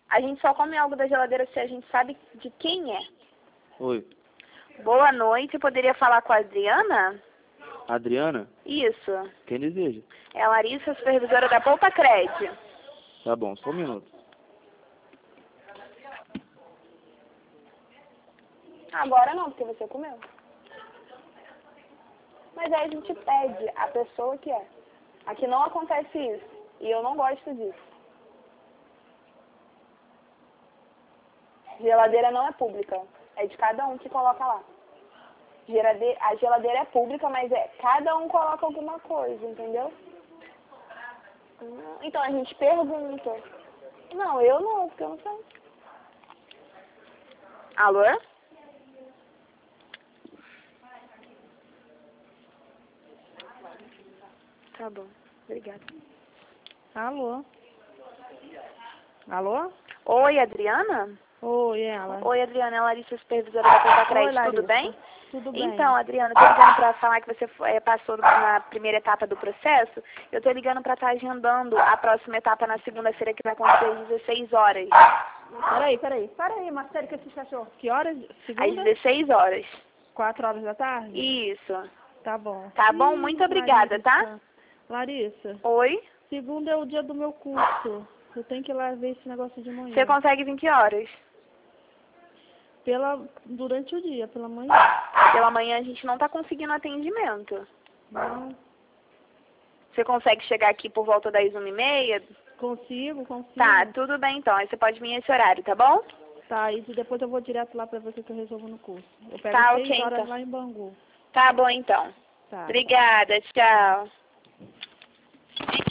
A gente só come algo da geladeira se a gente sabe de quem é. Oi. Boa noite, eu poderia falar com a Adriana? Adriana? Isso. Quem deseja? É a Larissa, supervisora da Poupa Cred. Tá bom, só um minuto. Agora não, porque você comeu. Mas aí a gente pede a pessoa que é. Aqui não acontece isso. E eu não gosto disso. Geladeira não é pública. É de cada um que coloca lá. A geladeira é pública, mas cada um coloca alguma coisa, entendeu? Então a gente pergunta. Não, eu não, porque eu não sei. Alô? Tá bom, obrigada. Alô? Alô? Oi, Adriana? Oi, ela. Oi, Adriana, é a Larissa, supervisora da Poupa Oi, Cred, Larissa. tudo bem? Tudo bem. Então, Adriana, eu tô ligando pra falar que você passou na primeira etapa do processo. Eu tô ligando pra estar agendando a próxima etapa na segunda-feira, que vai acontecer às 16 horas. Peraí, Marcelo, que esse cachorro. Que horas? Segunda? Às 16 horas. 4 horas da tarde? Isso. Tá bom. Tá bom? Muito obrigada, Larissa. tá? Larissa, Oi? segunda é o dia do meu curso. Eu tenho que ir lá ver esse negócio de manhã. Você consegue vir que horas? Durante o dia, pela manhã. Pela manhã a gente não tá conseguindo atendimento. Não. Você consegue chegar aqui por volta das 1h30? Consigo. Tá, tudo bem então. Aí você pode vir nesse horário, tá bom? Tá, e depois eu vou direto lá pra ver o que eu resolvo no curso. Eu pego Tá, 6 ok, horas então. lá em Bangu. Tá bom então. Tá. Obrigada, tchau.